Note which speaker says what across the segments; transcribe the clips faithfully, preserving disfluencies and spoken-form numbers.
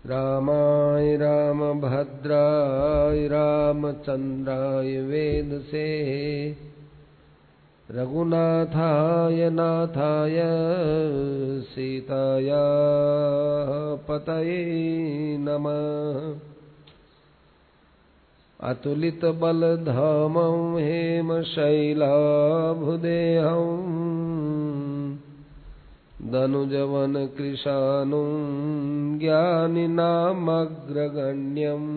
Speaker 1: रामाय रामभद्राय रामचन्द्राय वेदसे रघुनाथाय नाथाय सीताया पतये नमः। अतुलित बलधामं हेमशैलाभुदेहं दनुजवन कृशानुं ज्ञानिनामग्रगण्यम्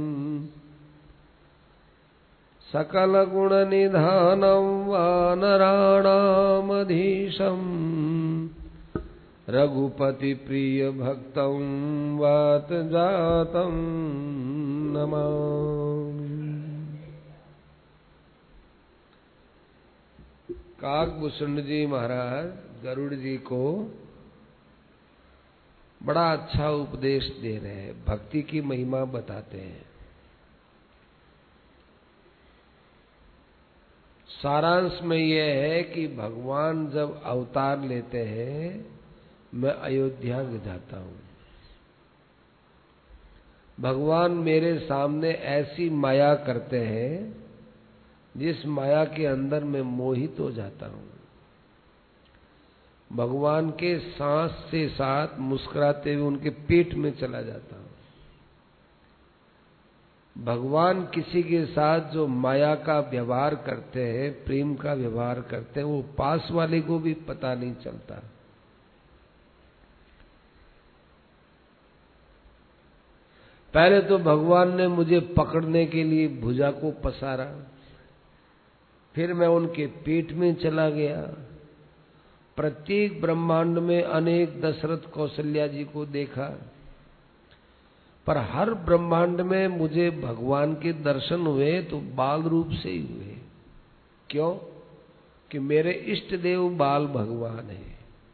Speaker 1: सकलगुणनिधानं वानराणामधीशं रघुपतिप्रियभक्तं वातजातं नमामि। काकभूषण जी महाराज गरुड़ जी को बड़ा अच्छा उपदेश दे रहे हैं, भक्ति की महिमा बताते हैं। सारांश में यह है कि भगवान जब अवतार लेते हैं, मैं अयोध्या जाता हूं, भगवान मेरे सामने ऐसी माया करते हैं जिस माया के अंदर मैं मोहित हो जाता हूं। भगवान के सांस से साथ मुस्कुराते हुए उनके पेट में चला जाता हूं। भगवान किसी के साथ जो माया का व्यवहार करते हैं, प्रेम का व्यवहार करते हैं, वो पास वाले को भी पता नहीं चलता। पहले तो भगवान ने मुझे पकड़ने के लिए भुजा को पसारा, फिर मैं उनके पेट में चला गया। प्रत्येक ब्रह्मांड में अनेक दशरथ कौशल्या जी को देखा, पर हर ब्रह्मांड में मुझे भगवान के दर्शन हुए तो बाल रूप से ही हुए। क्यों? कि मेरे इष्ट देव बाल भगवान है।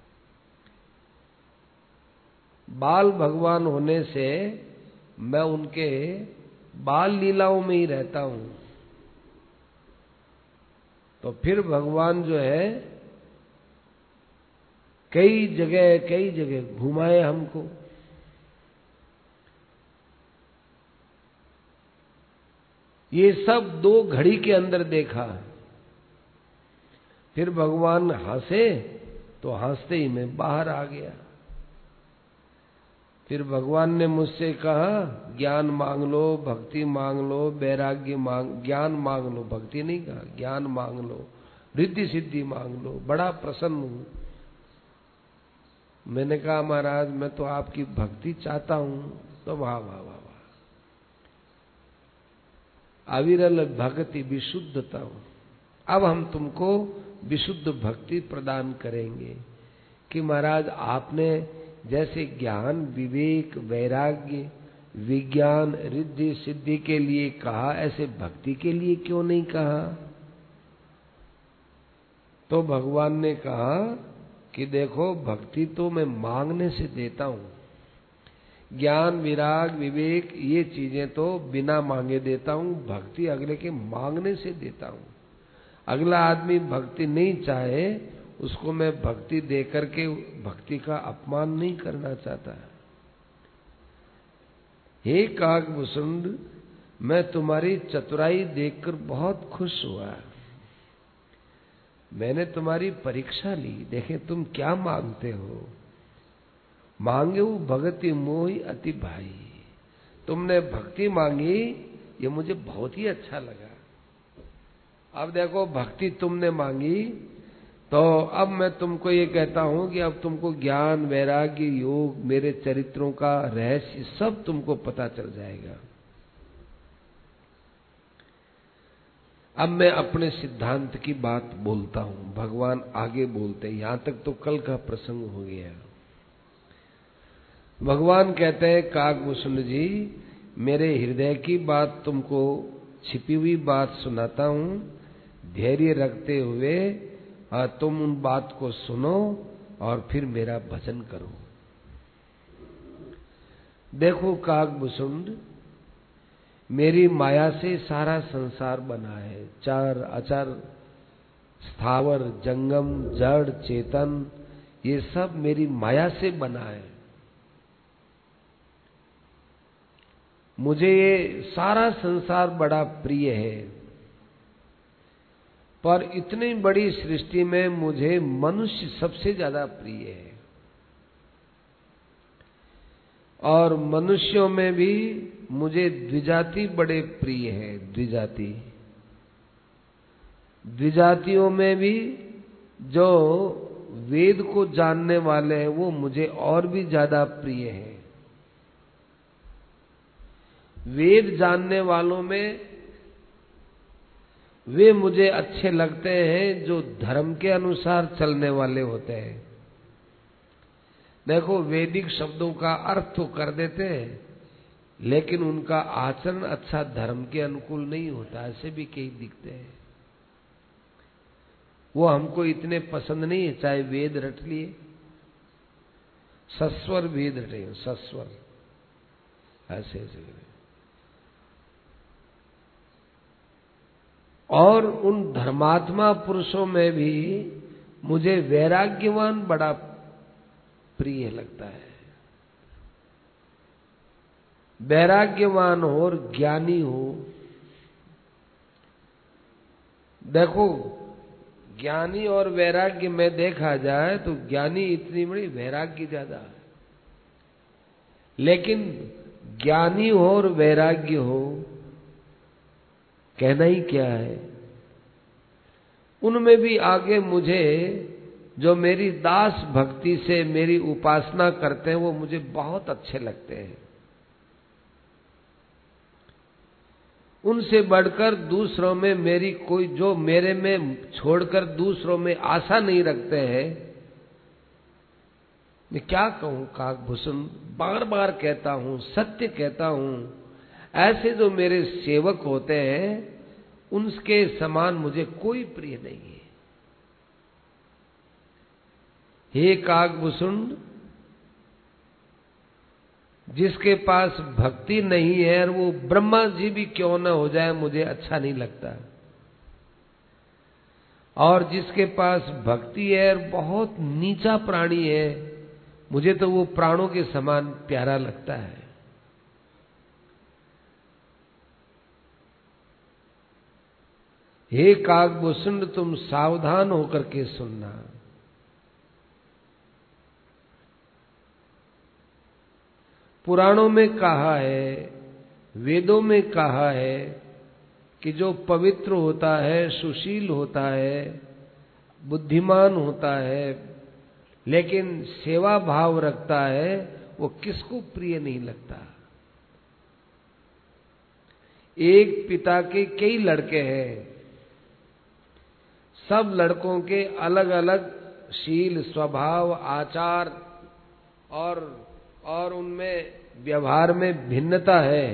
Speaker 1: बाल भगवान होने से मैं उनके बाल लीलाओं में ही रहता हूं। तो फिर भगवान जो है कई जगह कई जगह घुमाए हमको। ये सब दो घड़ी के अंदर देखा। फिर भगवान हंसे तो हंसते ही मैं बाहर आ गया। फिर भगवान ने मुझसे कहा, ज्ञान मांग लो, भक्ति मांग लो, वैराग्य मांग, ज्ञान मांग लो, भक्ति नहीं कहा, ज्ञान मांग लो, रिद्धि सिद्धि मांग लो, बड़ा प्रसन्न हूं। मैंने कहा, महाराज मैं तो आपकी भक्ति चाहता हूं। तो वाह वाह वाह वाह, अविरल भक्ति विशुद्धता। अब हम तुमको विशुद्ध भक्ति प्रदान करेंगे कि महाराज आपने जैसे ज्ञान, विवेक, वैराग्य, विज्ञान, रिद्धि सिद्धि के लिए कहा, ऐसे भक्ति के लिए क्यों नहीं कहा? तो भगवान ने कहा कि देखो, भक्ति तो मैं मांगने से देता हूं, ज्ञान, विराग, विवेक ये चीजें तो बिना मांगे देता हूं, भक्ति अगले के मांगने से देता हूं। अगला आदमी भक्ति नहीं चाहे उसको मैं भक्ति देकर के भक्ति का अपमान नहीं करना चाहता। हे काकभूषण, मैं तुम्हारी चतुराई देखकर बहुत खुश हुआ। मैंने तुम्हारी परीक्षा ली, देखे तुम क्या मांगते हो। मांगे वो भगति मोहि अति भाई। तुमने भक्ति मांगी, ये मुझे बहुत ही अच्छा लगा। अब देखो, भक्ति तुमने मांगी तो अब मैं तुमको ये कहता हूं कि अब तुमको ज्ञान, वैराग्य, योग, मेरे चरित्रों का रहस्य सब तुमको पता चल जाएगा। अब मैं अपने सिद्धांत की बात बोलता हूं। भगवान आगे बोलते हैं, यहां तक तो कल का प्रसंग हो गया। भगवान कहते हैं, काकभूषण जी, मेरे हृदय की बात तुमको छिपी हुई बात सुनाता हूं। धैर्य रखते हुए तुम उन बात को सुनो और फिर मेरा भजन करो। देखो काकभूषण, मेरी माया से सारा संसार बना है। चार अचर, स्थावर, जंगम, जड़, चेतन, ये सब मेरी माया से बना है। मुझे ये सारा संसार बड़ा प्रिय है, पर इतनी बड़ी सृष्टि में मुझे मनुष्य सबसे ज्यादा प्रिय है। और मनुष्यों में भी मुझे द्विजाति बड़े प्रिय है। द्विजाति द्विजातियों में भी जो वेद को जानने वाले हैं वो मुझे और भी ज्यादा प्रिय है। वेद जानने वालों में वे मुझे अच्छे लगते हैं जो धर्म के अनुसार चलने वाले होते हैं। देखो, वैदिक शब्दों का अर्थ तो कर देते हैं, लेकिन उनका आचरण अच्छा धर्म के अनुकूल नहीं होता। ऐसे भी कई दिखते हैं। वो हमको इतने पसंद नहीं है, चाहे वेद रट लिए, सस्वर वेद रटे, सस्वर ऐसे ऐसे। और उन धर्मात्मा पुरुषों में भी मुझे वैराग्यवान बड़ा प्रिय लगता है। वैराग्यवान हो और ज्ञानी हो। देखो, ज्ञानी और वैराग्य में देखा जाए तो ज्ञानी इतनी बड़ी, वैराग्य ज्यादा है। लेकिन ज्ञानी हो और वैराग्य हो, कहना ही क्या है। उनमें भी आगे मुझे जो मेरी दास भक्ति से मेरी उपासना करते हैं वो मुझे बहुत अच्छे लगते हैं। उनसे बढ़कर दूसरों में मेरी कोई, जो मेरे में छोड़कर दूसरों में आशा नहीं रखते हैं। मैं क्या कहूं काकभूषण, बार बार कहता हूं, सत्य कहता हूं, ऐसे जो मेरे सेवक होते हैं उनके समान मुझे कोई प्रिय नहीं है। हे काकभूषण, जिसके पास भक्ति नहीं है और वो ब्रह्मा जी भी क्यों न हो जाए मुझे अच्छा नहीं लगता। और जिसके पास भक्ति है और बहुत नीचा प्राणी है, मुझे तो वो प्राणों के समान प्यारा लगता है। हे काकभूषण, तुम सावधान होकर के सुनना। पुराणों में कहा है, वेदों में कहा है कि जो पवित्र होता है, सुशील होता है, बुद्धिमान होता है, लेकिन सेवा भाव रखता है, वो किसको प्रिय नहीं लगता। एक पिता के कई लड़के हैं, सब लड़कों के अलग अलग शील, स्वभाव, आचार और और उनमें व्यवहार में भिन्नता है।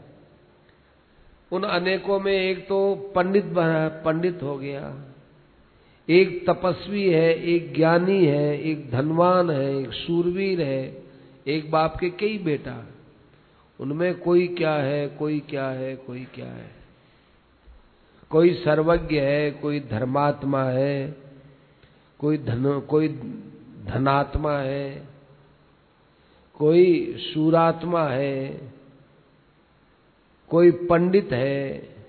Speaker 1: उन अनेकों में एक तो पंडित बना, पंडित हो गया, एक तपस्वी है, एक ज्ञानी है, एक धनवान है, एक शूरवीर है, एक बाप के कई बेटा। उनमें कोई क्या है, कोई क्या है, कोई क्या है। कोई सर्वज्ञ है, कोई धर्मात्मा है, कोई धन कोई धनात्मा है, कोई शूरात्मा है, कोई पंडित है।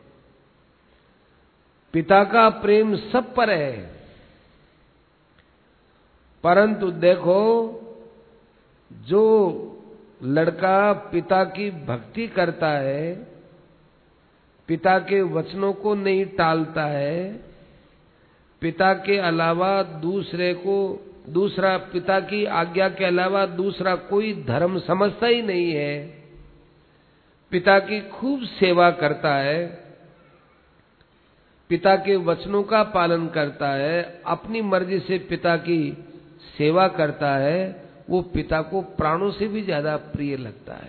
Speaker 1: पिता का प्रेम सब पर है, परंतु देखो, जो लड़का पिता की भक्ति करता है, पिता के वचनों को नहीं टालता है, पिता के अलावा दूसरे को, दूसरा पिता की आज्ञा के अलावा दूसरा कोई धर्म समझता ही नहीं है, पिता की खूब सेवा करता है, पिता के वचनों का पालन करता है, अपनी मर्जी से पिता की सेवा करता है, वो पिता को प्राणों से भी ज्यादा प्रिय लगता है।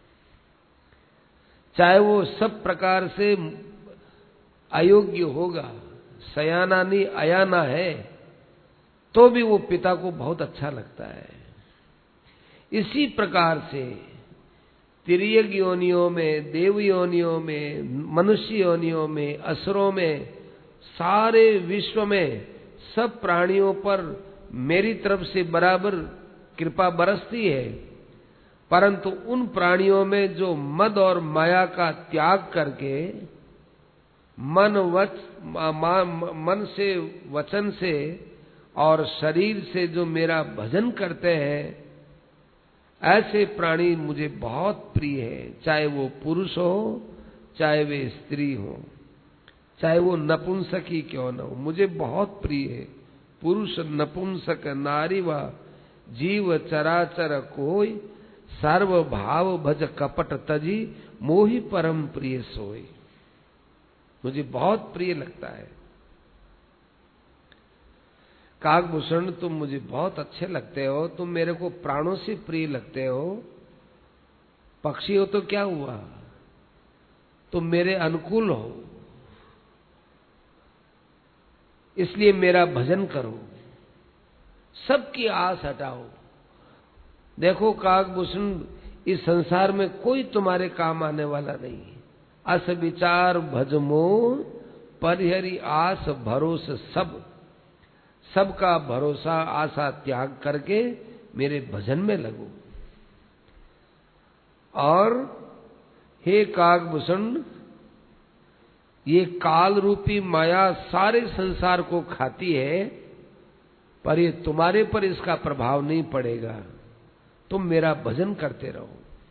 Speaker 1: चाहे वो सब प्रकार से अयोग्य होगा, सयानानी अयाना है, तो भी वो पिता को बहुत अच्छा लगता है। इसी प्रकार से तिर्यक योनियों में, देव योनियों में, मनुष्य योनियों में, असुरों में, सारे विश्व में सब प्राणियों पर मेरी तरफ से बराबर कृपा बरसती है। परंतु उन प्राणियों में जो मद और माया का त्याग करके मन वच मन से, वचन से और शरीर से जो मेरा भजन करते हैं, ऐसे प्राणी मुझे बहुत प्रिय है। चाहे वो पुरुष हो, चाहे वे स्त्री हो, चाहे वो नपुंसक ही क्यों न हो, मुझे बहुत प्रिय है। पुरुष नपुंसक नारी व जीव चराचर कोई, सर्व भाव भज कपट तजी, मोहि परम प्रिय सोई। मुझे बहुत प्रिय लगता है। काकभूषण, तुम मुझे बहुत अच्छे लगते हो, तुम मेरे को प्राणों से प्रिय लगते हो। पक्षी हो तो क्या हुआ, तुम मेरे अनुकूल हो, इसलिए मेरा भजन करो, सबकी आस हटाओ। देखो काकभूषण, इस संसार में कोई तुम्हारे काम आने वाला नहीं है। अस विचार भजमो परिहरि आस भरोस सब, सबका भरोसा आशा त्याग करके मेरे भजन में लगो। और हे काकभूषण, ये काल रूपी माया सारे संसार को खाती है, पर ये तुम्हारे पर इसका प्रभाव नहीं पड़ेगा। तुम मेरा भजन करते रहो।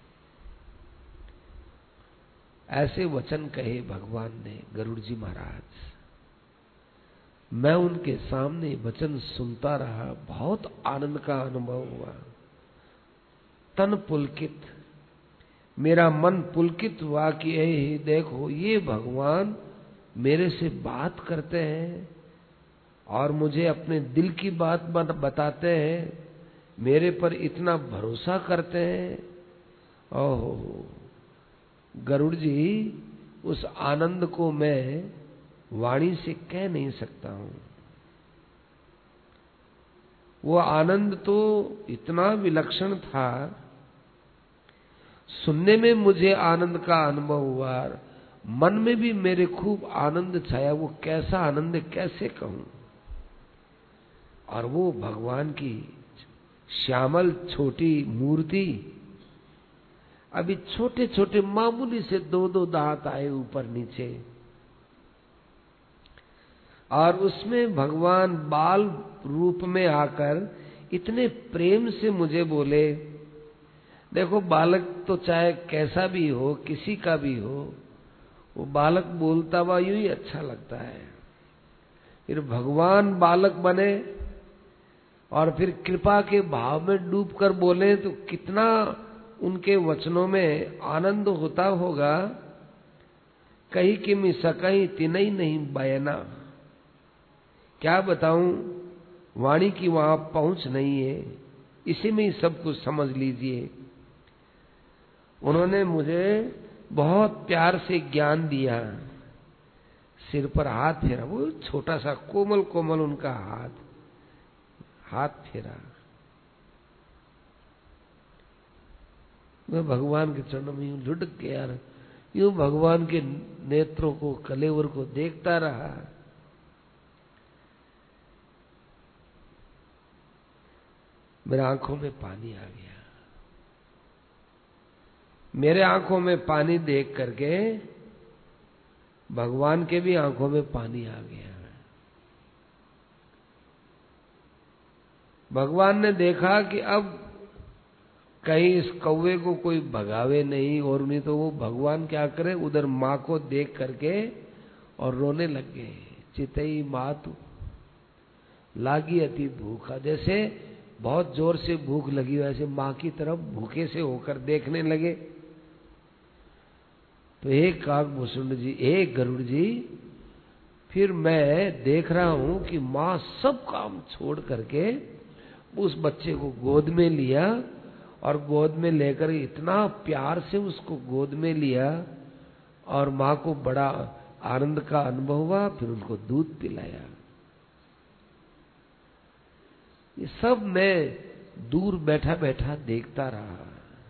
Speaker 1: ऐसे वचन कहे भगवान ने गरुड़ जी महाराज। मैं उनके सामने वचन सुनता रहा, बहुत आनंद का अनुभव हुआ। तन पुलकित, मेरा मन पुलकित हुआ कि हे देखो, ये भगवान मेरे से बात करते हैं और मुझे अपने दिल की बात बताते हैं, मेरे पर इतना भरोसा करते हैं। ओहो गरुड़ जी, उस आनंद को मैं वाणी से कह नहीं सकता हूं। वो आनंद तो इतना विलक्षण था, सुनने में मुझे आनंद का अनुभव हुआ, मन में भी मेरे खूब आनंद छाया। वो कैसा आनंद कैसे कहूं। और वो भगवान की श्यामल छोटी मूर्ति, अभी छोटे छोटे मामूली से दो दो दांत आए ऊपर नीचे, और उसमें भगवान बाल रूप में आकर इतने प्रेम से मुझे बोले। देखो बालक तो चाहे कैसा भी हो, किसी का भी हो, वो बालक बोलता हुआ यूं ही अच्छा लगता है। फिर भगवान बालक बने और फिर कृपा के भाव में डूबकर बोले तो कितना उनके वचनों में आनंद होता होगा। कहीं कि मैं सकई तिनई नहीं बयना, क्या बताऊं, वाणी की वहां पहुंच नहीं है, इसी में ही सब कुछ समझ लीजिए। उन्होंने मुझे बहुत प्यार से ज्ञान दिया, सिर पर हाथ फेरा, वो छोटा सा कोमल कोमल उनका हाथ हाथ फेरा। मैं भगवान के चरणों में यूं लुढ़क गया, यूं भगवान के नेत्रों को, कलेवर को देखता रहा। मेरे आंखों में पानी आ गया। मेरे आंखों में पानी देख करके भगवान के भी आंखों में पानी आ गया। भगवान ने देखा कि अब कहीं इस कौवे को कोई भगावे नहीं, और नहीं तो वो भगवान क्या करे, उधर माँ को देख करके और रोने लग गए। चितई मातु लागी अति भूखा, जैसे बहुत जोर से भूख लगी वैसे माँ की तरफ भूखे से होकर देखने लगे। तो हे काकभूषण जी, हे गरुड़ जी, फिर मैं देख रहा हूं कि माँ सब काम छोड़ करके उस बच्चे को गोद में लिया, और गोद में लेकर इतना प्यार से उसको गोद में लिया, और माँ को बड़ा आनंद का अनुभव हुआ। फिर उनको दूध पिलाया। ये सब मैं दूर बैठा बैठा देखता रहा।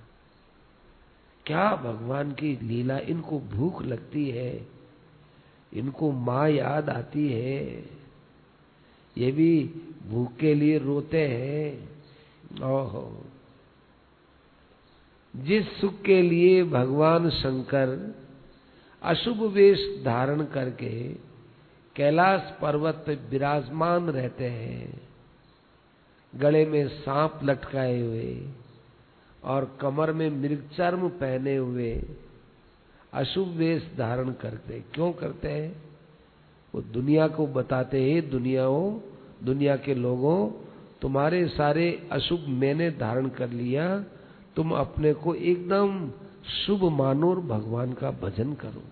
Speaker 1: क्या भगवान की लीला, इनको भूख लगती है, इनको माँ याद आती है, ये भी भूख के लिए रोते हैं। ओहो जिस सुख के लिए भगवान शंकर अशुभ वेश धारण करके कैलाश पर्वत पर विराजमान रहते हैं, गले में सांप लटकाए हुए और कमर में मृगचर्म पहने हुए अशुभ वेश धारण करते, क्यों करते हैं? वो दुनिया को बताते हैं, दुनियाओं दुनिया के लोगों, तुम्हारे सारे अशुभ मैंने धारण कर लिया, तुम अपने को एकदम शुभ मानो और भगवान का भजन करो।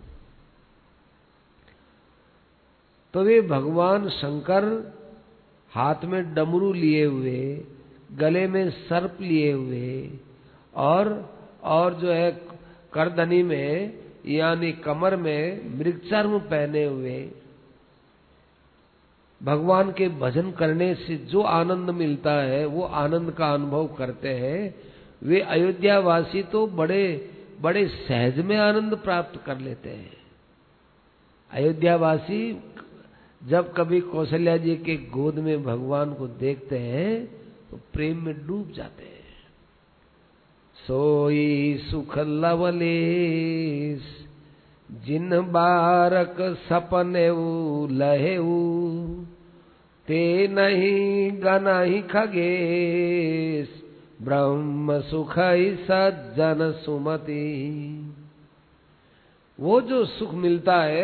Speaker 1: तो वे भगवान शंकर हाथ में डमरू लिए हुए, गले में सर्प लिए हुए और और जो है करदनी में यानी कमर में मृगचर्म पहने हुए भगवान के भजन करने से जो आनंद मिलता है वो आनंद का अनुभव करते हैं। वे अयोध्यावासी तो बड़े बड़े सहज में आनंद प्राप्त कर लेते हैं। अयोध्यावासी जब कभी कौशल्या जी के गोद में भगवान को देखते हैं तो प्रेम में डूब जाते हैं। सोई सुख लवलेश जिन बारक सपने लहेऊ, ते नहीं गनहि खगेश ब्रह्म सुख सज्जन सुमति। वो जो सुख मिलता है,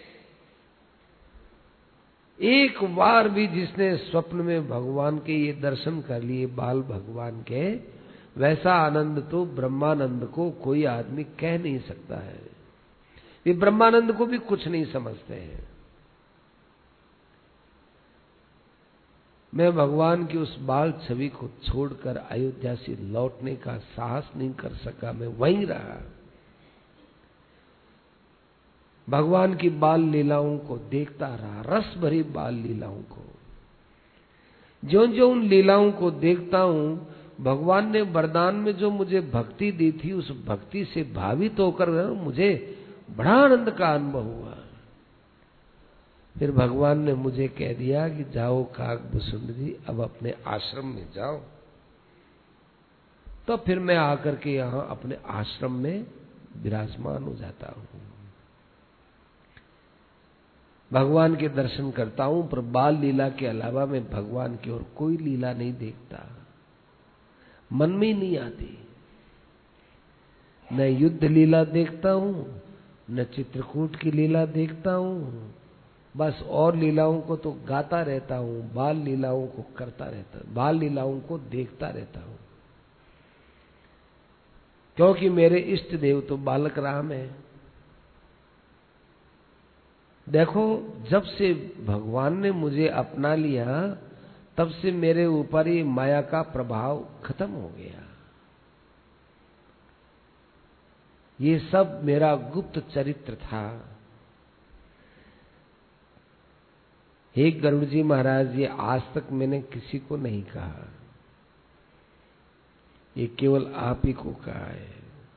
Speaker 1: एक बार भी जिसने स्वप्न में भगवान के ये दर्शन कर लिए, बाल भगवान के, वैसा आनंद तो ब्रह्मानंद को कोई आदमी कह नहीं सकता है। ये ब्रह्मानंद को भी कुछ नहीं समझते हैं। मैं भगवान की उस बाल छवि को छोड़कर अयोध्या से लौटने का साहस नहीं कर सका, मैं वहीं रहा। भगवान की बाल लीलाओं को देखता रहा, रस भरी बाल लीलाओं को। ज्यों ज्यों उन लीलाओं को देखता हूं, भगवान ने वरदान में जो मुझे भक्ति दी थी, उस भक्ति से भावित होकर मुझे बड़ा आनंद का अनुभव हुआ। फिर भगवान ने मुझे कह दिया कि जाओ काकभूषुंडी, अब अपने आश्रम में जाओ। तो फिर मैं आकर के यहां अपने आश्रम में विराजमान हो जाता हूं, भगवान के दर्शन करता हूं। पर बाल लीला के अलावा मैं भगवान की और कोई लीला नहीं देखता, मन में ही नहीं आती। न युद्ध लीला देखता हूं, न चित्रकूट की लीला देखता हूं, बस और लीलाओं को तो गाता रहता हूं, बाल लीलाओं को करता रहता हूं, बाल लीलाओं को देखता रहता हूं। क्योंकि मेरे इष्ट देव तो बालक राम है। देखो, जब से भगवान ने मुझे अपना लिया, तब से मेरे ऊपर ये माया का प्रभाव खत्म हो गया। ये सब मेरा गुप्त चरित्र था। हे गरुड़ जी महाराज, ये आज तक मैंने किसी को नहीं कहा, ये केवल आप ही को कहा है।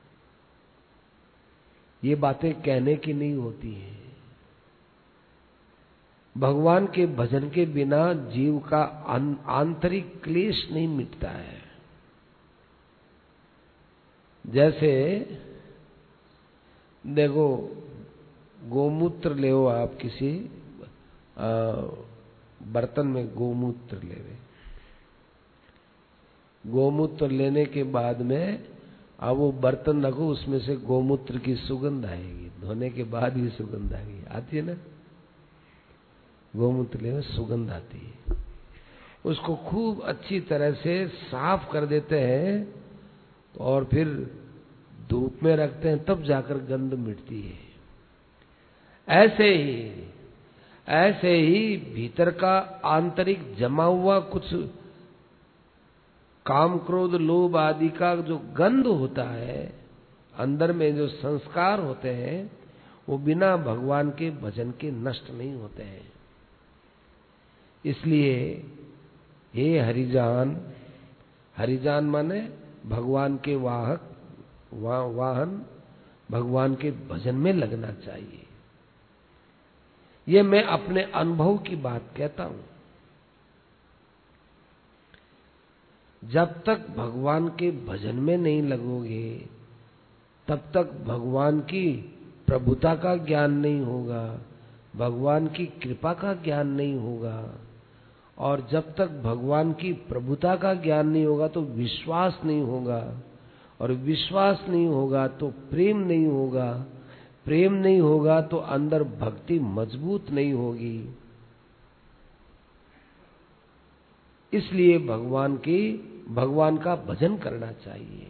Speaker 1: ये बातें कहने की नहीं होती हैं। भगवान के भजन के बिना जीव का आंतरिक क्लेश नहीं मिटता है। जैसे देखो, गोमूत्र ले हो आप, किसी बर्तन में गोमूत्र ले, गोमूत्र लेने के बाद में अब वो बर्तन रखो, उसमें से गोमूत्र की सुगंध आएगी, धोने के बाद भी सुगंध आएगी, आती है ना? गोमूत्र लेने सुगंध आती है। उसको खूब अच्छी तरह से साफ कर देते हैं और फिर धूप में रखते हैं, तब जाकर गंध मिटती है। ऐसे ही ऐसे ही भीतर का आंतरिक जमा हुआ कुछ काम क्रोध लोभ आदि का जो गंध होता है, अंदर में जो संस्कार होते हैं, वो बिना भगवान के भजन के नष्ट नहीं होते हैं। इसलिए हे हरिजान, हरिजान माने भगवान के वाहक, वा, वाहन, भगवान के भजन में लगना चाहिए। ये मैं अपने अनुभव की बात कहता हूं। जब तक भगवान के भजन में नहीं लगोगे तब तक भगवान की प्रभुता का ज्ञान नहीं होगा, भगवान की कृपा का ज्ञान नहीं होगा। और जब तक भगवान की प्रभुता का ज्ञान नहीं होगा तो विश्वास नहीं होगा, और विश्वास नहीं होगा तो प्रेम नहीं होगा, प्रेम नहीं होगा तो अंदर भक्ति मजबूत नहीं होगी। इसलिए भगवान की भगवान का भजन करना चाहिए।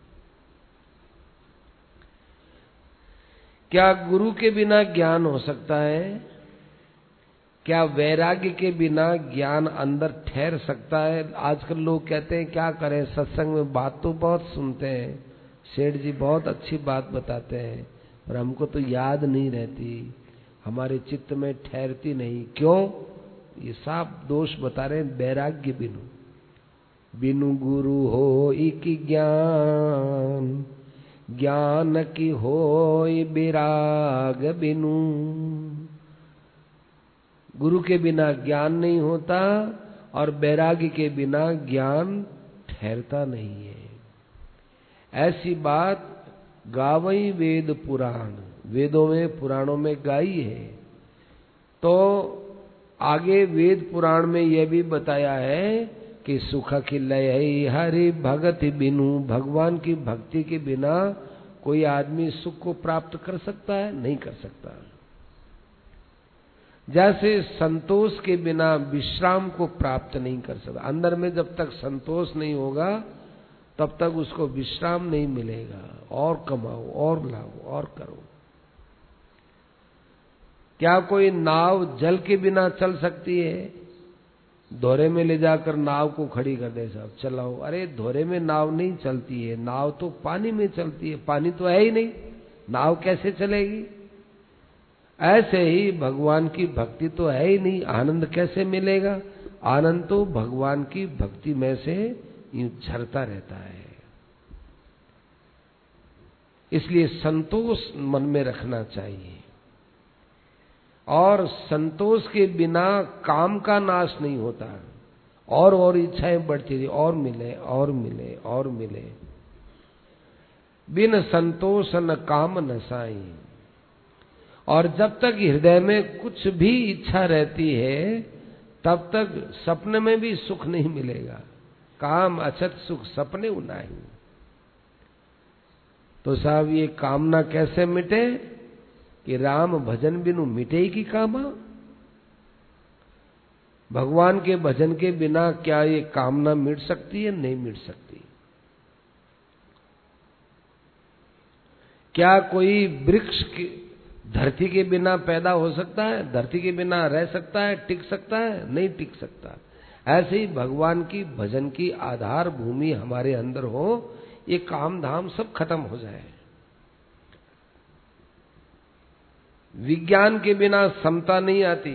Speaker 1: क्या गुरु के बिना ज्ञान हो सकता है? क्या वैराग्य के बिना ज्ञान अंदर ठहर सकता है? आजकल लोग कहते हैं क्या करें, सत्संग में बात तो बहुत सुनते हैं, सेठ जी बहुत अच्छी बात बताते हैं, पर हमको तो याद नहीं रहती, हमारे चित्त में ठहरती नहीं। क्यों? ये साफ दोष बता रहे हैं वैराग्य बिनु। बिनु गुरु हो इक ज्ञान, ज्ञान की होय विराग बिनु। गुरु के बिना ज्ञान नहीं होता और वैराग्य के बिना ज्ञान ठहरता नहीं है। ऐसी बात गावई वेद पुराण, वेदों में पुराणों में गाई है। तो आगे वेद पुराण में यह भी बताया है कि सुख खिलय हरि भगति बिनु। भगवान की भक्ति के बिना कोई आदमी सुख को प्राप्त कर सकता है? नहीं कर सकता। जैसे संतोष के बिना विश्राम को प्राप्त नहीं कर सकता। अंदर में जब तक संतोष नहीं होगा तब तक उसको विश्राम नहीं मिलेगा। और कमाओ और लाओ और करो। क्या कोई नाव जल के बिना चल सकती है? धोरे में ले जाकर नाव को खड़ी कर दे, साहब चलाओ। अरे धोरे में नाव नहीं चलती है, नाव तो पानी में चलती है, पानी तो है ही नहीं, नाव कैसे चलेगी? ऐसे ही भगवान की भक्ति तो है ही नहीं, आनंद कैसे मिलेगा? आनंद तो भगवान की भक्ति में से यूं झरता रहता है। इसलिए संतोष मन में रखना चाहिए। और संतोष के बिना काम का नाश नहीं होता, और और इच्छाएं बढ़ती रही, और मिले और मिले और मिले। बिन संतोष न काम न साई। और जब तक हृदय में कुछ भी इच्छा रहती है तब तक सपने में भी सुख नहीं मिलेगा। काम अछत सुख सपने उनाही। तो साहब ये कामना कैसे मिटे? कि राम भजन बिनु मिटे की कामा। भगवान के भजन के बिना क्या ये कामना मिट सकती है? नहीं मिट सकती। क्या कोई वृक्ष की धरती के बिना पैदा हो सकता है? धरती के बिना रह सकता है, टिक सकता है? नहीं टिक सकता। ऐसे ही भगवान की भजन की आधार भूमि हमारे अंदर हो, ये काम धाम सब खत्म हो जाए। विज्ञान के बिना समता नहीं आती।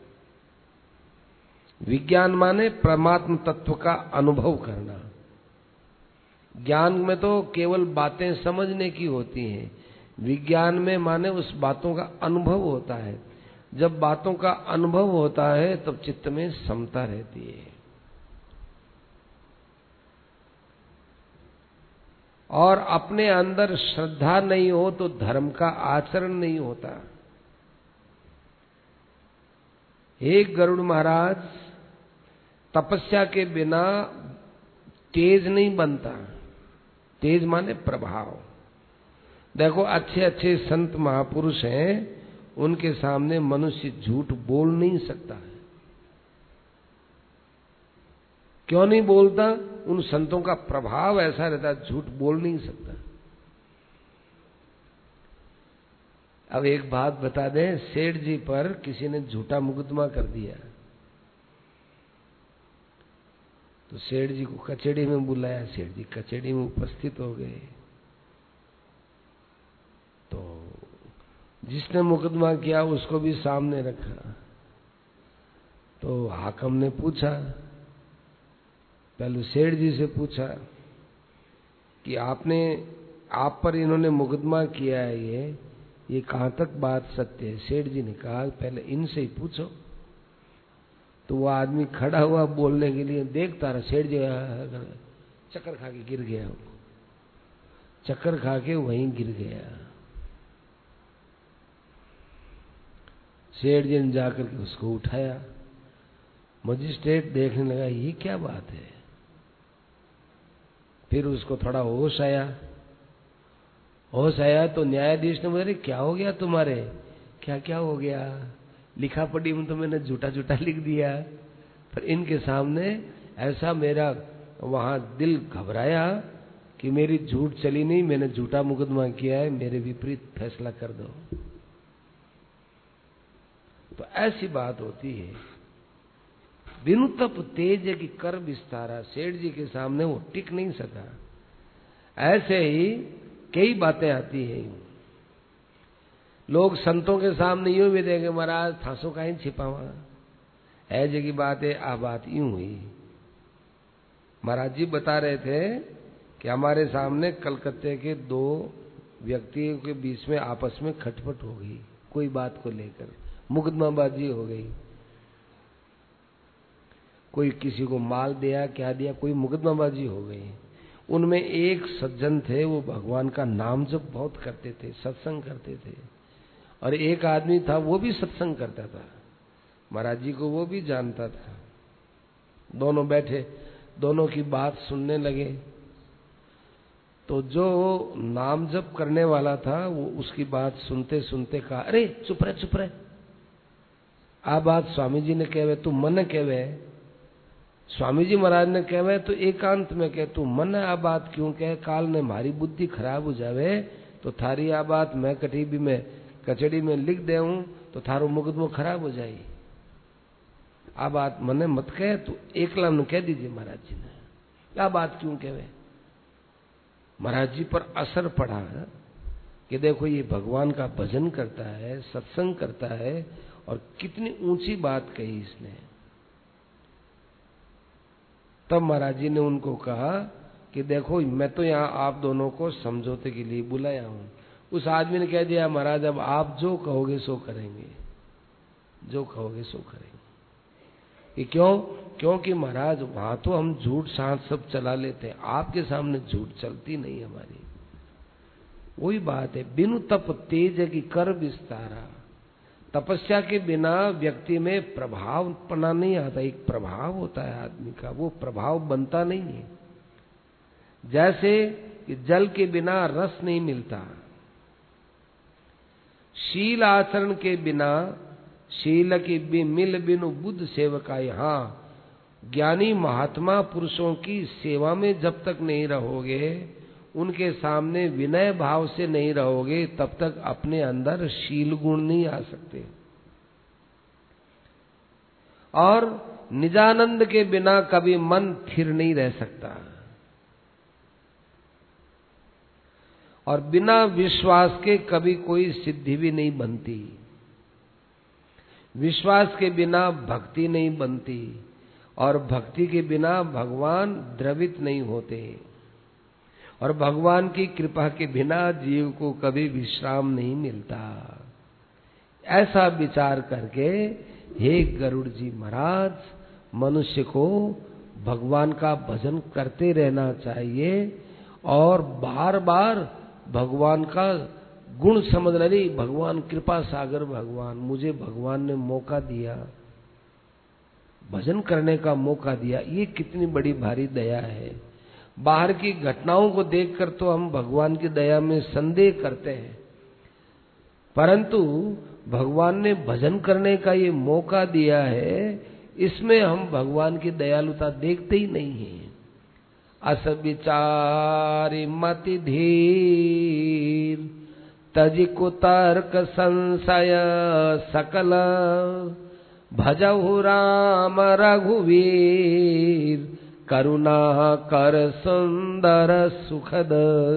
Speaker 1: विज्ञान माने परमात्म तत्व का अनुभव करना। ज्ञान में तो केवल बातें समझने की होती हैं, विज्ञान में माने उस बातों का अनुभव होता है। जब बातों का अनुभव होता है तब चित्त में समता रहती है। और अपने अंदर श्रद्धा नहीं हो तो धर्म का आचरण नहीं होता। एक गरुड़ महाराज, तपस्या के बिना तेज नहीं बनता। तेज माने प्रभाव। देखो अच्छे अच्छे संत महापुरुष हैं, उनके सामने मनुष्य झूठ बोल नहीं सकता है। क्यों नहीं बोलता? उन संतों का प्रभाव ऐसा रहता, झूठ बोल नहीं सकता। अब एक बात बता दें, सेठ जी पर किसी ने झूठा मुकदमा कर दिया तो सेठ जी को कचहरी में बुलाया। सेठ जी कचहरी में उपस्थित हो गए। तो जिसने मुकदमा किया उसको भी सामने रखा। तो हाकिम ने पूछा, पहले सेठ जी से पूछा कि आपने आप पर इन्होंने मुकदमा किया है, ये ये कहां तक बात सत्य है? सेठ जी ने कहा पहले इनसे ही पूछो। तो वो आदमी खड़ा हुआ बोलने के लिए, देखता रहा। सेठ जी चक्कर खा के गिर गया, चक्कर खा के वहीं गिर गया। सेठ जी ने जाकर के उसको उठाया। मजिस्ट्रेट देखने लगा ये क्या बात है। फिर उसको थोड़ा होश आया। होश आया तो न्यायाधीश ने बोला क्या हो गया तुम्हारे? क्या क्या हो गया? लिखा पढ़ी में तो मैंने झूठा झूठा लिख दिया। पर इनके सामने ऐसा मेरा वहां दिल घबराया कि मेरी झूठ चली नहीं, मैंने झूठा मुकदमा किया है, मेरे विपरीत फैसला कर दो। तो ऐसी बात होती है। बिनु तप तेज की कर विस्तारा। सेठ जी के सामने वो टिक नहीं सका। ऐसे ही कई बातें आती हैं। लोग संतों के सामने यूं भी देंगे महाराज थासों का ही छिपावा, ऐसे की बात है। आ बात यूं हुई। महाराज जी बता रहे थे कि हमारे सामने कलकत्ते के दो व्यक्तियों के बीच में आपस में खटपट हो गई, कोई बात को लेकर मुकदमाबाजी हो गई। कोई किसी को माल दिया, क्या दिया, कोई मुकदमाबाजी हो गई। उनमें एक सज्जन थे, वो भगवान का नाम जप बहुत करते थे, सत्संग करते थे। और एक आदमी था वो भी सत्संग करता था, महाराज जी को वो भी जानता था। दोनों बैठे, दोनों की बात सुनने लगे। तो जो नाम जप करने वाला था वो उसकी बात सुनते सुनते कहा, अरे चुप रहे चुप रहे, आ बात स्वामी जी ने कहवे तू मन कहवे। स्वामी जी महाराज ने कहवे तो एकांत में कह, तू मन आ बात क्यों कहे? काल ने मारी बुद्धि खराब हो जावे तो थारी आ बात मैं कटीबी में कचड़ी में लिख दे हूं तो थारो मुकदमो खराब हो जाए। आ बात मने मत कहे, तू एकला ने कह दीजिए महाराज जी ने। आ बात क्यों कहवे? महाराज जी पर असर पड़ा कि देखो ये भगवान का भजन करता है, सत्संग करता है, और कितनी ऊंची बात कही इसने। तब महाराज जी ने उनको कहा कि देखो मैं तो यहाँ आप दोनों को समझौते के लिए बुलाया हूं। उस आदमी ने कह दिया महाराज अब आप जो कहोगे सो करेंगे, जो कहोगे सो करेंगे। कि क्यों? क्योंकि महाराज वहां तो हम झूठ साथ सब चला लेते हैं, आपके सामने झूठ चलती नहीं हमारी। वही बात है, बिनु तप तेज की कर विस्तारा। तपस्या के बिना व्यक्ति में प्रभावपना नहीं आता। एक प्रभाव होता है आदमी का, वो प्रभाव बनता नहीं है। जैसे कि जल के बिना रस नहीं मिलता, शील आचरण के बिना शील की भी मिल बिनु बुद्ध सेवका। यहाँ ज्ञानी महात्मा पुरुषों की सेवा में जब तक नहीं रहोगे, उनके सामने विनय भाव से नहीं रहोगे, तब तक अपने अंदर शील गुण नहीं आ सकते। और निजानंद के बिना कभी मन थिर नहीं रह सकता। और बिना विश्वास के कभी कोई सिद्धि भी नहीं बनती। विश्वास के बिना भक्ति नहीं बनती, और भक्ति के बिना भगवान द्रवित नहीं होते, और भगवान की कृपा के बिना जीव को कभी विश्राम नहीं मिलता। ऐसा विचार करके हे गरुड़ जी महाराज, मनुष्य को भगवान का भजन करते रहना चाहिए और बार बार भगवान का गुण समझना। नहीं, भगवान कृपा सागर, भगवान मुझे भगवान ने मौका दिया, भजन करने का मौका दिया, ये कितनी बड़ी भारी दया है। बाहर की घटनाओं को देखकर तो हम भगवान की दया में संदेह करते हैं, परंतु भगवान ने भजन करने का ये मौका दिया है, इसमें हम भगवान की दयालुता देखते ही नहीं है। अस विचारी मति धीर तजि कुतर्क संशय सकल, भजहु राम रघुवीर करुणा कर सुंदर सुखद।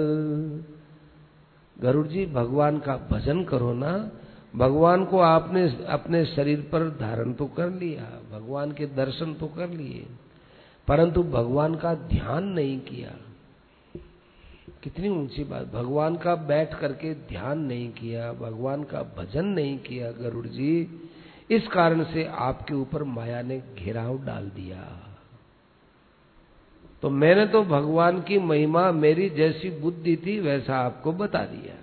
Speaker 1: गरुड़ जी भगवान का भजन करो ना। भगवान को आपने अपने शरीर पर धारण तो कर लिया, भगवान के दर्शन तो कर लिए, परंतु भगवान का ध्यान नहीं किया। कितनी ऊंची बात, भगवान का बैठ करके ध्यान नहीं किया, भगवान का भजन नहीं किया गरुड़ जी। इस कारण से आपके ऊपर माया ने घेराव डाल दिया। तो मैंने तो भगवान की महिमा मेरी जैसी बुद्धि थी वैसा आपको बता दिया।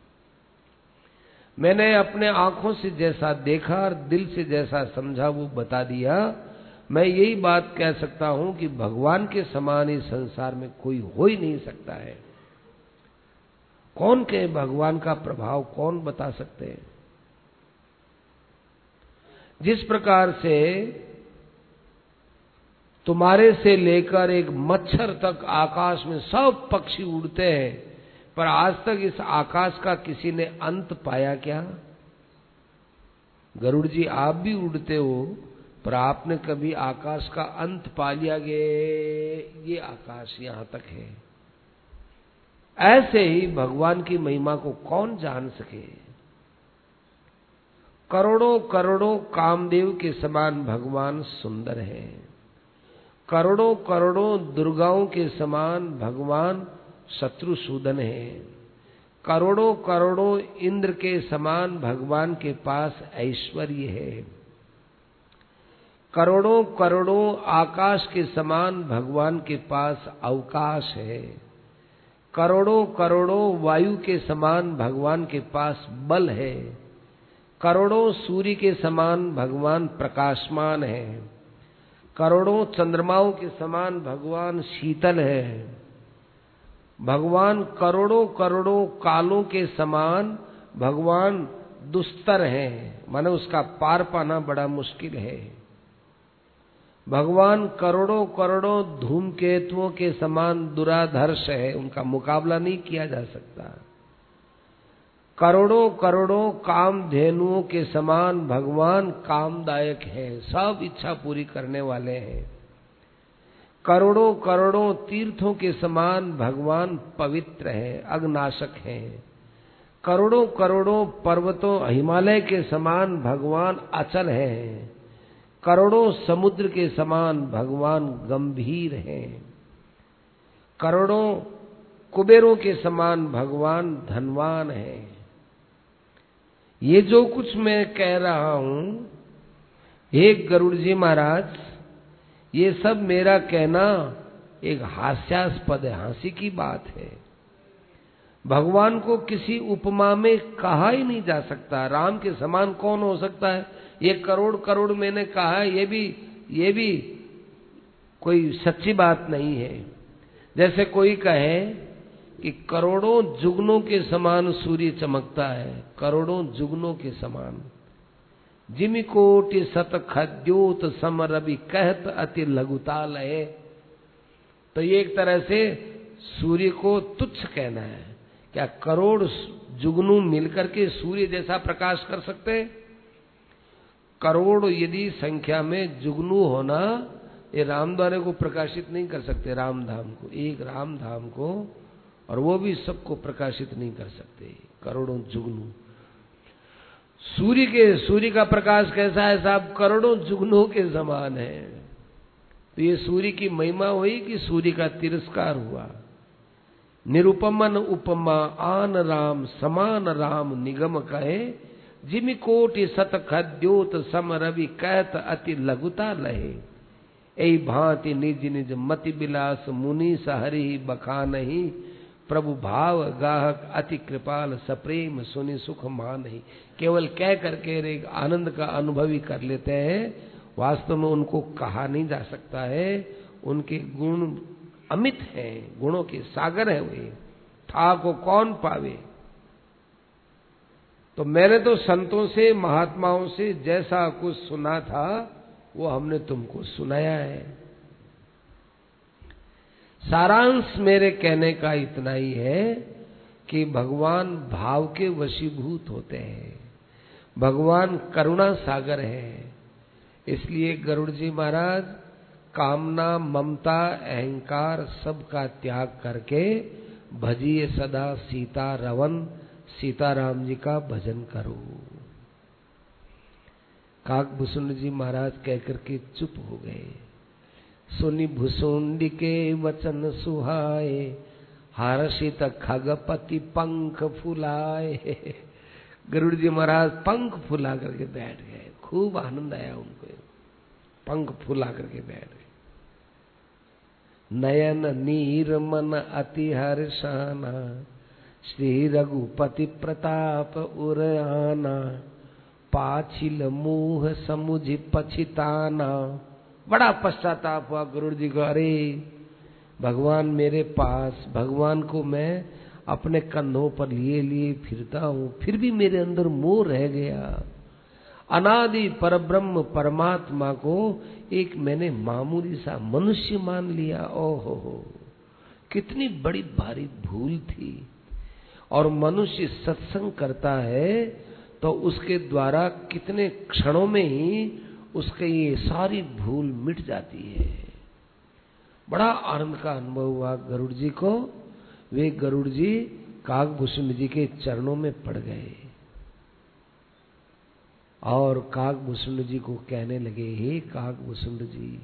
Speaker 1: मैंने अपने आंखों से जैसा देखा और दिल से जैसा समझा वो बता दिया। मैं यही बात कह सकता हूं कि भगवान के समान इस संसार में कोई हो ही नहीं सकता है। कौन कहे भगवान का प्रभाव, कौन बता सकते हैं? जिस प्रकार से तुम्हारे से लेकर एक मच्छर तक आकाश में सब पक्षी उड़ते हैं, पर आज तक इस आकाश का किसी ने अंत पाया क्या? गरुड़ जी, आप भी उड़ते हो, पर आपने कभी आकाश का अंत पा लिया कि ये आकाश यहां तक है? ऐसे ही भगवान की महिमा को कौन जान सके? करोड़ों करोड़ों कामदेव के समान भगवान सुंदर है। करोड़ों करोड़ों दुर्गाओं के समान भगवान शत्रुसूदन है। करोड़ों करोड़ों इंद्र के समान भगवान के पास ऐश्वर्य है। करोड़ों करोड़ों आकाश के समान भगवान के पास अवकाश है। करोड़ों करोड़ों वायु के समान भगवान के पास बल है। करोड़ों सूर्य के समान भगवान प्रकाशमान है। करोड़ों चंद्रमाओं के समान भगवान शीतल है। भगवान करोड़ों करोड़ों कालों के समान भगवान दुस्तर है, माने उसका पार पाना बड़ा मुश्किल है। भगवान करोड़ों करोड़ों धूमकेतुओं के समान दुराधर्ष है, उनका मुकाबला नहीं किया जा सकता। करोड़ों करोड़ों कामधेनुओं के समान भगवान कामदायक है, सब इच्छा पूरी करने वाले हैं। करोड़ों करोड़ों तीर्थों के समान भगवान पवित्र है, अग्नाशक है। करोड़ों करोड़ों पर्वतों हिमालय के समान भगवान अचल है। करोड़ों समुद्र के समान भगवान गंभीर है। करोड़ों कुबेरों के समान भगवान धनवान है। ये जो कुछ मैं कह रहा हूं, हे गरुड़ जी महाराज, ये सब मेरा कहना एक हास्यास्पद है, हंसी की बात है। भगवान को किसी उपमा में कहा ही नहीं जा सकता। राम के समान कौन हो सकता है? ये करोड़ करोड़ मैंने कहा, ये भी ये भी कोई सच्ची बात नहीं है। जैसे कोई कहे कि करोड़ों जुगनों के समान सूर्य चमकता है, करोड़ों जुगनों के समान। जिमि कोटि सत खद्योत सम रवि कहत अति लघुता लय। तो ये एक तरह से सूर्य को तुच्छ कहना है। क्या करोड़ जुगनू मिलकर के सूर्य जैसा प्रकाश कर सकते हैं? करोड़ यदि संख्या में जुगनू होना, ये रामद्वारे को प्रकाशित नहीं कर सकते। रामधाम को, एक रामधाम को, और वो भी सबको प्रकाशित नहीं कर सकते। करोड़ों जुगनू सूर्य के सूर्य का प्रकाश कैसा है साहब? करोड़ों जुगनों के समान है। तो ये सूर्य की महिमा हुई कि सूर्य का तिरस्कार हुआ। निरुपमन उपमा आन राम समान राम निगम कहे। जिमि कोटि सत खद्योत सम रवि कहत अति लघुता लहे। ऐ भांति निज निज मति बिलास मुनि सहरि बखानहि। प्रभु भाव गाहक अति कृपाल सप्रेम सुनि सुख मानहि। केवल कह करके एक आनंद का अनुभव ही कर लेते हैं, वास्तव में उनको कहा नहीं जा सकता है। उनके गुण अमित हैं, गुणों के सागर है वे, था को कौन पावे। तो मैंने तो संतों से महात्माओं से जैसा कुछ सुना था वो हमने तुमको सुनाया है। सारांश मेरे कहने का इतना ही है कि भगवान भाव के वशीभूत होते हैं। भगवान करुणा सागर है। इसलिए गरुड़ जी महाराज कामना ममता अहंकार सबका त्याग करके भजिए सदा सीता रवन, सीताराम जी का भजन करो। काकभूषुंड जी महाराज कहकर के चुप हो गए। सुनि भुसुंड के वचन सुहाए, हर्षित खगपति पंख फुलाए। गरुड़ जी महाराज पंख फुला करके बैठ गए। खूब आनंद आया उनको, पंख फुला करके बैठ गए। नयन नीर मन अति हर्षाना, श्री रघुपति प्रताप उरआना, पाछिल मुह समुझ पछिताना। बड़ा पश्चाताप हुआ गरुड़ जी को, अरे भगवान मेरे पास, भगवान को मैं अपने कंधों पर लिए लिए फिरता हूँ, फिर भी मेरे अंदर मोह रह गया। अनादि परब्रह्म परमात्मा को एक मैंने मामूली सा मनुष्य मान लिया। ओहो हो, कितनी बड़ी भारी भूल थी। और मनुष्य सत्संग करता है तो उसके द्वारा कितने क्षणों में ही उसके ये सारी भूल मिट जाती है। बड़ा आनंद का अनुभव हुआ गरुड़ जी को। वे गरुड़ जी काकभूषुंड जी के चरणों में पड़ गए और काकभूषुंड जी को कहने लगे, हे काकभूषुंड जी,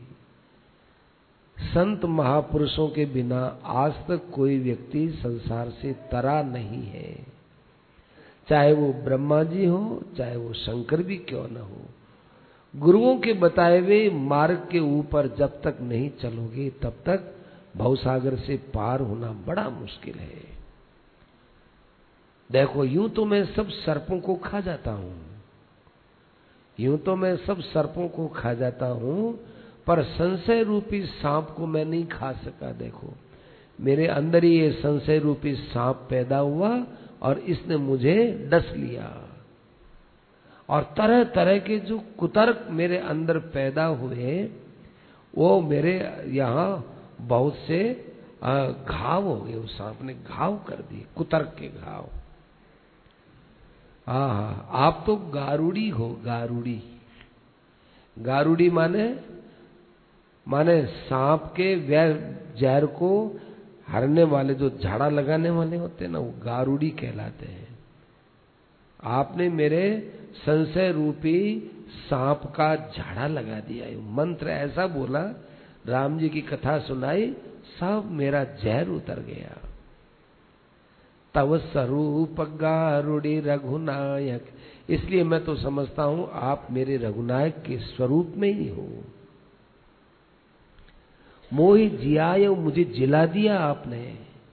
Speaker 1: संत महापुरुषों के बिना आज तक कोई व्यक्ति संसार से तरा नहीं है। चाहे वो ब्रह्मा जी हो, चाहे वो शंकर भी क्यों न हो। गुरुओं के बताए हुए मार्ग के ऊपर जब तक नहीं चलोगे तब तक भवसागर से पार होना बड़ा मुश्किल है। देखो, यूं तो मैं सब सर्पों को खा जाता हूं, यूं तो मैं सब सर्पों को खा जाता हूं, पर संशय रूपी सांप को मैं नहीं खा सका। देखो, मेरे अंदर ही ये संशय रूपी सांप पैदा हुआ और इसने मुझे डस लिया। और तरह तरह के जो कुतर्क मेरे अंदर पैदा हुए, वो मेरे यहाँ बहुत से घाव हो गए। उस सांप ने घाव कर दिए, कुतर्क के घाव। हाँ, आप तो गारुड़ी हो, गारुड़ी। गारुड़ी माने माने सांप के जहर को हरने वाले, जो झाड़ा लगाने वाले होते हैं ना, वो गारुड़ी कहलाते हैं। आपने मेरे संशय रूपी सांप का झाड़ा लगा दिया। मंत्र ऐसा बोला, राम जी की कथा सुनाई, सब मेरा जहर उतर गया। तव स्वरूप गारुड़ी रघुनायक, इसलिए मैं तो समझता हूं आप मेरे रघुनायक के स्वरूप में ही हो। मोहि जियाय, मुझे जिला दिया आपने।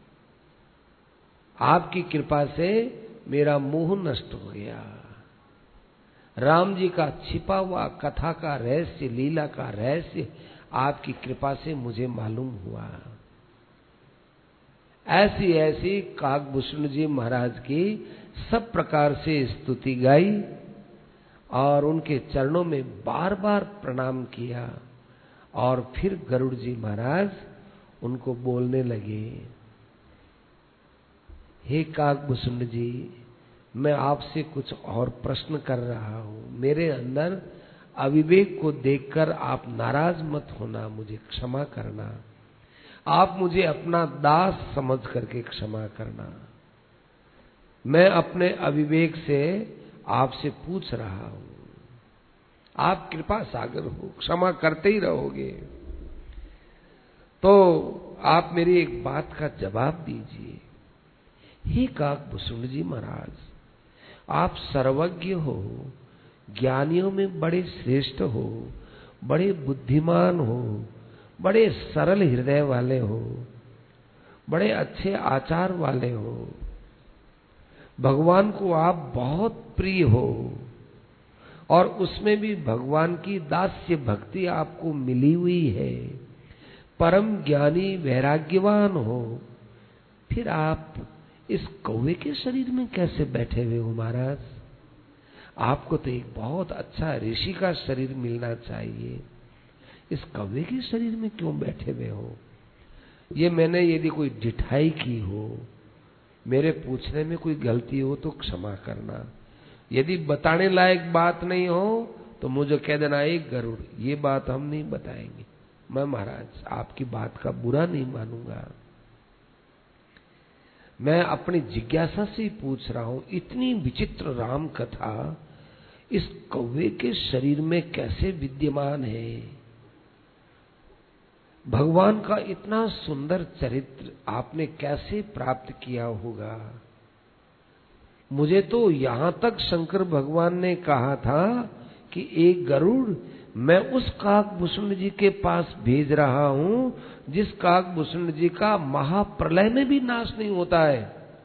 Speaker 1: आपकी कृपा से मेरा मोह नष्ट हो गया। राम जी का छिपा हुआ कथा का रहस्य, लीला का रहस्य आपकी कृपा से मुझे मालूम हुआ। ऐसी ऐसी काकभूषुंड जी महाराज की सब प्रकार से स्तुति गाई और उनके चरणों में बार बार प्रणाम किया। और फिर गरुड़ जी महाराज उनको बोलने लगे, हे काकभूषुंड जी, मैं आपसे कुछ और प्रश्न कर रहा हूं। मेरे अंदर अविवेक को देखकर आप नाराज मत होना, मुझे क्षमा करना। आप मुझे अपना दास समझ करके क्षमा करना। मैं अपने अविवेक से आपसे पूछ रहा हूं। आप कृपा सागर हो, क्षमा करते ही रहोगे। तो आप मेरी एक बात का जवाब दीजिए। हे काकभूषुंड जी महाराज, आप सर्वज्ञ हो, ज्ञानियों में बड़े श्रेष्ठ हो, बड़े बुद्धिमान हो, बड़े सरल हृदय वाले हो, बड़े अच्छे आचार वाले हो, भगवान को आप बहुत प्रिय हो और उसमें भी भगवान की दास्य भक्ति आपको मिली हुई है, परम ज्ञानी वैराग्यवान हो, फिर आप इस कौवे के शरीर में कैसे बैठे हुए हो महाराज? आपको तो एक बहुत अच्छा ऋषि का शरीर मिलना चाहिए, इस कौवे के शरीर में क्यों बैठे हुए हो? ये मैंने यदि कोई ढिठाई की हो, मेरे पूछने में कोई गलती हो तो क्षमा करना। यदि बताने लायक बात नहीं हो तो मुझे कह देना, एक गरुड़, ये बात हम नहीं बताएंगे। मैं महाराज आपकी बात का बुरा नहीं मानूंगा, मैं अपनी जिज्ञासा से ही पूछ रहा हूं। इतनी विचित्र राम कथा इस कौवे के शरीर में कैसे विद्यमान है? भगवान का इतना सुंदर चरित्र आपने कैसे प्राप्त किया होगा? मुझे तो यहां तक शंकर भगवान ने कहा था कि एक गरुड़ मैं उस काकभूषण जी के पास भेज रहा हूं जिस काकभूषण जी का महाप्रलय में भी नाश नहीं होता है।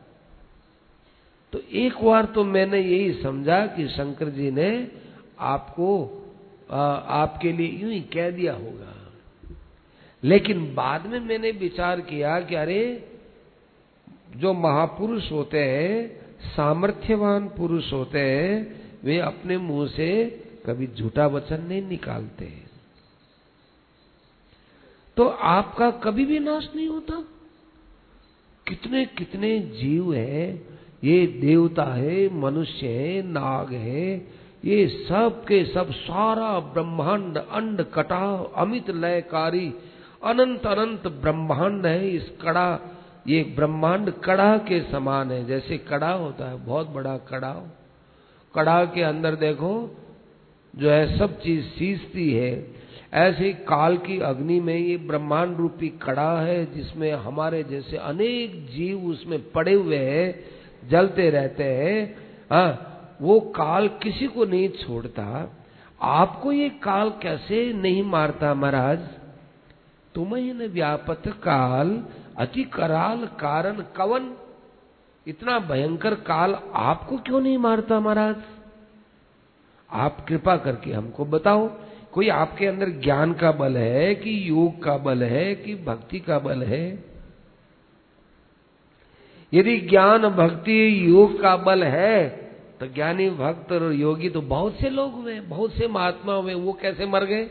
Speaker 1: तो एक बार तो मैंने यही समझा कि शंकर जी ने आपको आ, आपके लिए यूं ही कह दिया होगा, लेकिन बाद में मैंने विचार किया कि अरे जो महापुरुष होते हैं, सामर्थ्यवान पुरुष होते हैं, वे अपने मुंह से कभी झूठा वचन नहीं निकालते, तो आपका कभी भी नाश नहीं होता। कितने कितने जीव हैं, ये देवता है, मनुष्य है, नाग है, ये सब के सब सारा ब्रह्मांड अंड कटाव अमित लयकारी अनंत अनंत ब्रह्मांड है। इस कड़ा, ये ब्रह्मांड कड़ा के समान है। जैसे कड़ा होता है, बहुत बड़ा कड़ा, कड़ा के अंदर देखो जो है सब चीज सींचती है, ऐसे काल की अग्नि में ये ब्रह्मांड रूपी कड़ा है, जिसमें हमारे जैसे अनेक जीव उसमें पड़े हुए हैं, जलते रहते हैं। हाँ, वो काल किसी को नहीं छोड़ता। आपको ये काल कैसे नहीं मारता महाराज? तुम्हें न व्यापत काल अति कराल कारण कवन, इतना भयंकर काल आपको क्यों नहीं मारता महाराज? आप कृपा करके हमको बताओ, कोई आपके अंदर ज्ञान का बल है कि योग का बल है कि भक्ति का बल है? यदि ज्ञान भक्ति योग का बल है तो ज्ञानी भक्त और योगी तो बहुत से लोग हुए, बहुत से महात्मा हुए, वो कैसे मर गए?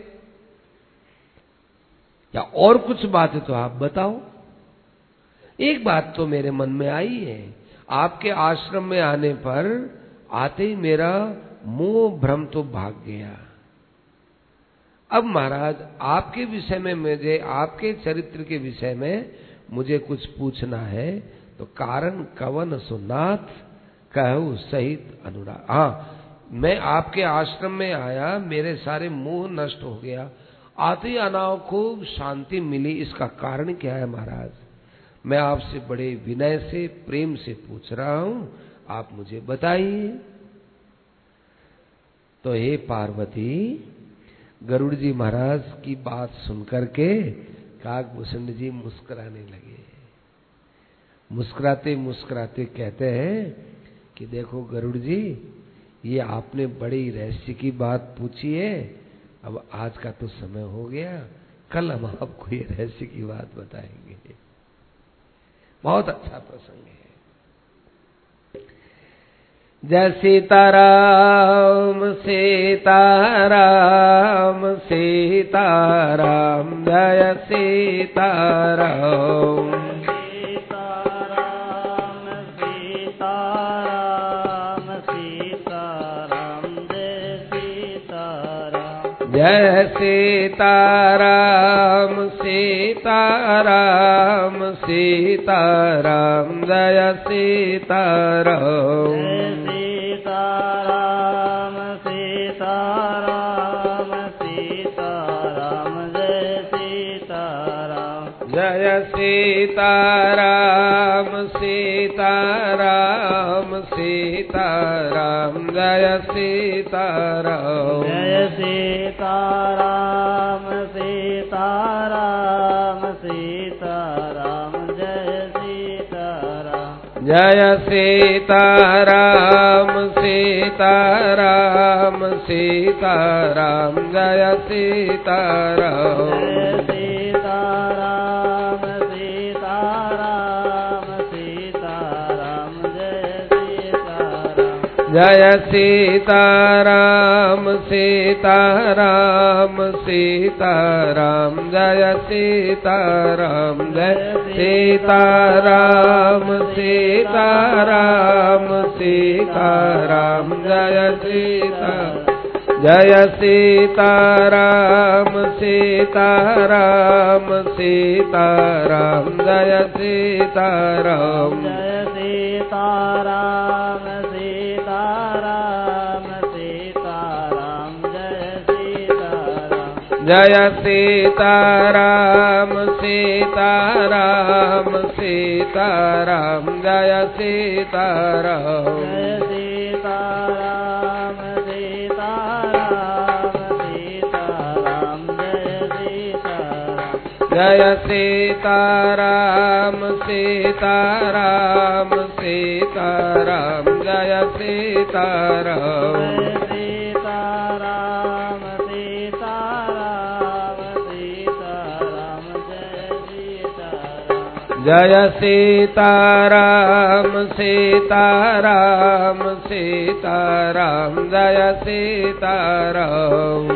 Speaker 1: या और कुछ बात है तो आप बताओ। एक बात तो मेरे मन में आई है, आपके आश्रम में आने पर आते ही मेरा मोह भ्रम तो भाग गया। अब महाराज आपके विषय में, मुझे आपके चरित्र के विषय में मुझे कुछ पूछना है, तो कारण कवन सुनाथ कहूँ सहित अनुराग। हाँ, मैं आपके आश्रम में आया, मेरे सारे मोह नष्ट हो गया, आते ही अनाव खूब शांति मिली। इसका कारण क्या है महाराज? मैं आपसे बड़े विनय से प्रेम से पूछ रहा हूं, आप मुझे बताइए। तो हे पार्वती, गरुड़ जी महाराज की बात सुनकर के काकभूषण जी मुस्कुराने लगे। मुस्कुराते मुस्कुराते कहते हैं कि देखो गरुड़ जी, ये आपने बड़ी रहस्य की बात पूछी है। अब आज का तो समय हो गया, कल हम आपको ये रहस्य की बात बताएंगे। बहुत अच्छा प्रसंग है। जय सीताराम सीताराम सीताराम, जय सीताराम
Speaker 2: सीताराम सीताराम सीताराम, जय सीताराम
Speaker 1: जय सीताराम सीताराम सीताराम, जय सीताराम
Speaker 2: सीताराम सीताराम सीताराम, जय सीताराम
Speaker 1: जय सीताराम सीताराम सीताराम, जय सीताराम
Speaker 2: जय सीताराम सीताराम सीताराम, जय सीताराम
Speaker 1: जय सीताराम सीताराम सीताराम, जय सीताराम
Speaker 2: जय सीताराम सीताराम सीताराम, जय सीताराम
Speaker 1: जय सीताराम सीताराम सीताराम, जय सीताराम जय सीताराम सीताराम सीताराम, जय सीताराम
Speaker 2: जय सीताराम सीताराम सीताराम, जय सीताराम
Speaker 1: जय सीताराम सीताराम सीताराम, जय सीताराम
Speaker 2: जय सीताराम सीताराम जय सीताराम सीताराम सीताराम जय सीताराम
Speaker 3: सीताराम सीताराम सीताराम जय सीताराम
Speaker 2: जय सीताराम सीताराम सीताराम जय सीताराम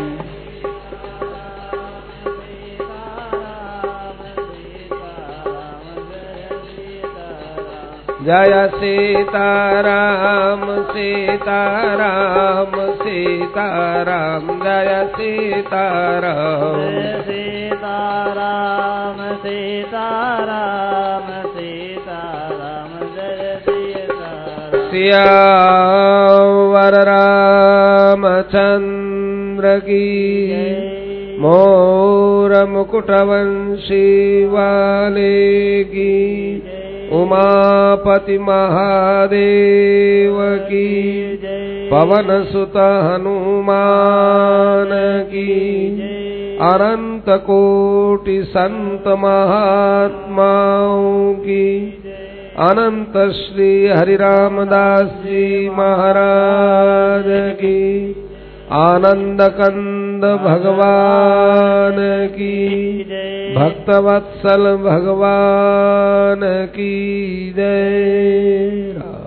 Speaker 2: जय सीताराम सीताराम सीताराम जय सीताराम
Speaker 3: सीताराम सीताराम सीताराम जय सीताराम
Speaker 2: सियावर रामचंद्र की मोर मुकुटवंशी वाले की उमापति महादेव की पवन सुत हनुमान की अनंत कोटि संत महात्माओं की अनंत श्री हरि रामदास जी महाराज की आनंद कंद भगवान की भक्तवत्सल भगवान की जय।